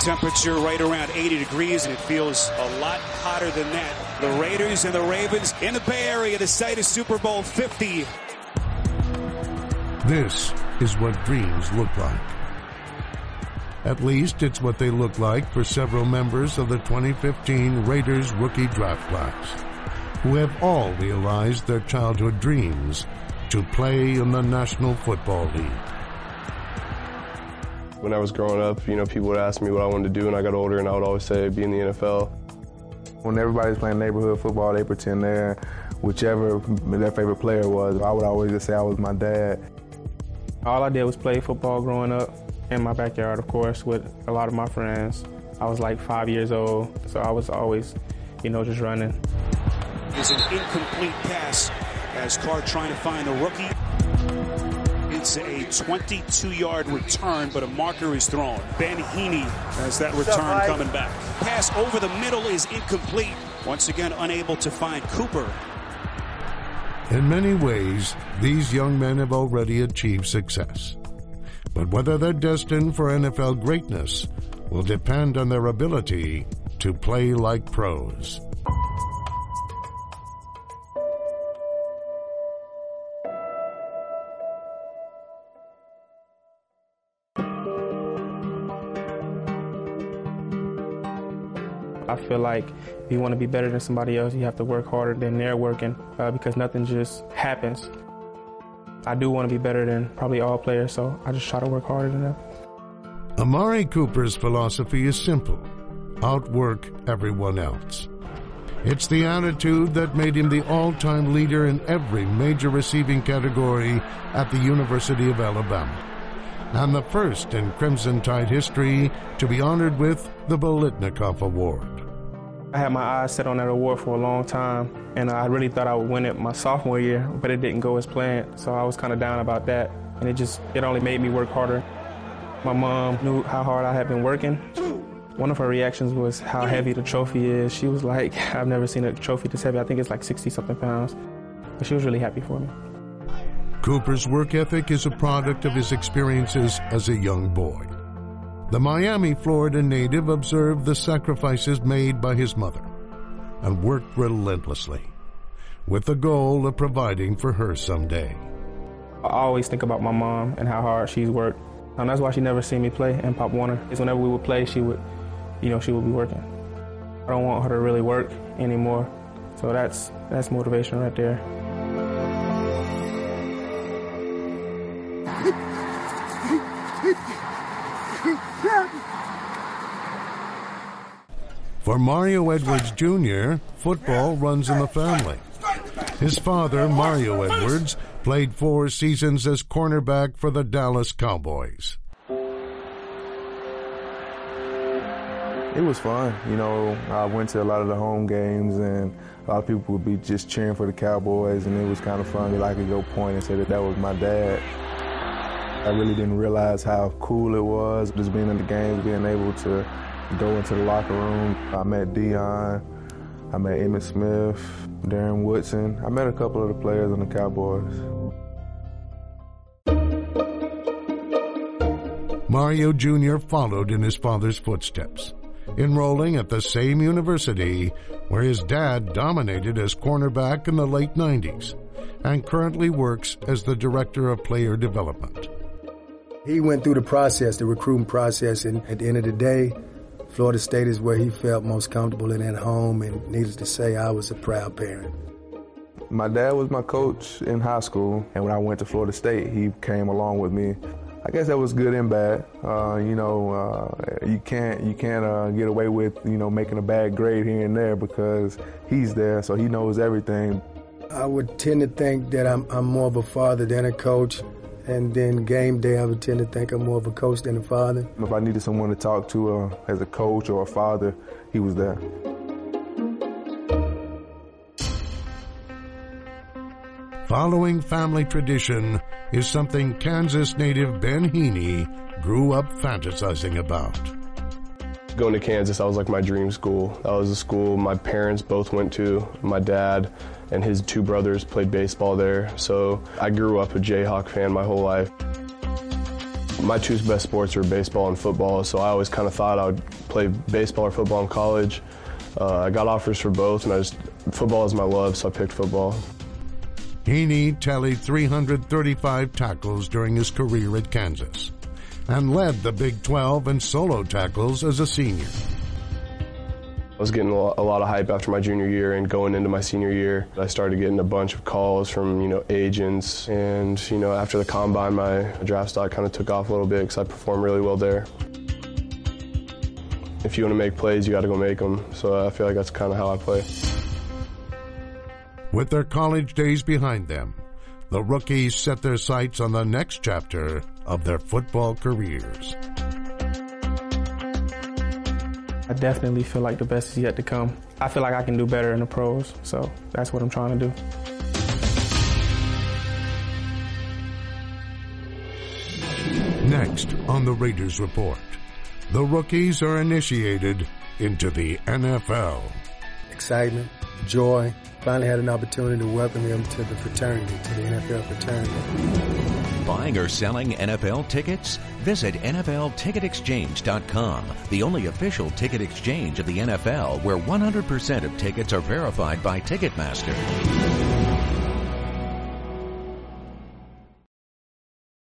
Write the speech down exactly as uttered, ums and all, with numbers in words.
temperature right around eighty degrees, and it feels a lot hotter than that. The Raiders and the Ravens in the Bay Area, the site of Super Bowl fifty. This is what dreams look like. At least it's what they look like for several members of the twenty fifteen Raiders rookie draft class, who have all realized their childhood dreams to play in the National Football League. When I was growing up, you know, people would ask me what I wanted to do, and I got older, and I would always say be in the N F L. When everybody's playing neighborhood football, they pretend they're whichever their favorite player was. I would always just say I was my dad. All I did was play football growing up in my backyard, of course, with a lot of my friends. I was like five years old, so I was always, you know, just running. It's an incomplete pass as Carr trying to find the rookie. It's a twenty-two yard return, but a marker is thrown. Ben Heaney has that return coming back. Pass over the middle is incomplete. Once again, unable to find Cooper. In many ways, these young men have already achieved success. But whether they're destined for N F L greatness will depend on their ability to play like pros. I feel like if you want to be better than somebody else, you have to work harder than they're working uh, because nothing just happens. I do want to be better than probably all players, so I just try to work harder than them. Amari Cooper's philosophy is simple: outwork everyone else. It's the attitude that made him the all-time leader in every major receiving category at the University of Alabama, and the first in Crimson Tide history to be honored with the Biletnikoff Award. I had my eyes set on that award for a long time, and I really thought I would win it my sophomore year, but it didn't go as planned, so I was kind of down about that, and it just, it only made me work harder. My mom knew how hard I had been working. One of her reactions was how heavy the trophy is. She was like, I've never seen a trophy this heavy. I think it's like sixty-something pounds, but she was really happy for me. Cooper's work ethic is a product of his experiences as a young boy. The Miami, Florida native observed the sacrifices made by his mother and worked relentlessly with the goal of providing for her someday. I always think about my mom and how hard she's worked. And that's why she never seen me play in Pop Warner. Is whenever we would play, she would, you know, she would be working. I don't want her to really work anymore. So that's, that's motivation right there. For Mario Edwards Junior, football runs in the family. His father, Mario Edwards, played four seasons as cornerback for the Dallas Cowboys. It was fun. You know, I went to a lot of the home games, and a lot of people would be just cheering for the Cowboys, and it was kind of fun that I could go point and say that that was my dad. I really didn't realize how cool it was, just being in the games, being able to go into the locker room. I met Deion, I met Emmitt Smith, Darren Woodson. I met a couple of the players on the Cowboys. Mario Junior followed in his father's footsteps, enrolling at the same university where his dad dominated as cornerback in the late nineties and currently works as the director of player development. He went through the process, the recruiting process, and at the end of the day, Florida State is where he felt most comfortable and at home, and needless to say, I was a proud parent. My dad was my coach in high school, and when I went to Florida State, he came along with me. I guess that was good and bad. Uh, you know, uh, you can't you can't uh, get away with, you know, making a bad grade here and there because he's there, so he knows everything. I would tend to think that I'm, I'm more of a father than a coach. And then game day, I would tend to think I'm more of a coach than a father. If I needed someone to talk to uh, as a coach or a father, he was there. Following family tradition is something Kansas native Ben Heaney grew up fantasizing about. Going to Kansas, that was like my dream school. That was the school my parents both went to. My dad and his two brothers played baseball there, so I grew up a Jayhawk fan my whole life. My two best sports are baseball and football, so I always kind of thought I would play baseball or football in college. Uh, I got offers for both, and I just football is my love, so I picked football. Heaney tallied three hundred thirty-five tackles during his career at Kansas and led the Big twelve in solo tackles as a senior. I was getting a lot of hype after my junior year, and going into my senior year, I started getting a bunch of calls from, you know, agents, and, you know, after the combine, my draft stock kind of took off a little bit because I performed really well there. If you want to make plays, you got to go make them, so I feel like that's kind of how I play. With their college days behind them, the rookies set their sights on the next chapter of their football careers. I definitely feel like the best is yet to come. I feel like I can do better in the pros, so that's what I'm trying to do. Next on the Raiders Report, the rookies are initiated into the N F L. Excitement, joy, finally had an opportunity to welcome them to the fraternity, to the N F L fraternity. Buying or selling N F L tickets? Visit N F L Ticket Exchange dot com, the only official ticket exchange of the N F L, where one hundred percent of tickets are verified by Ticketmaster.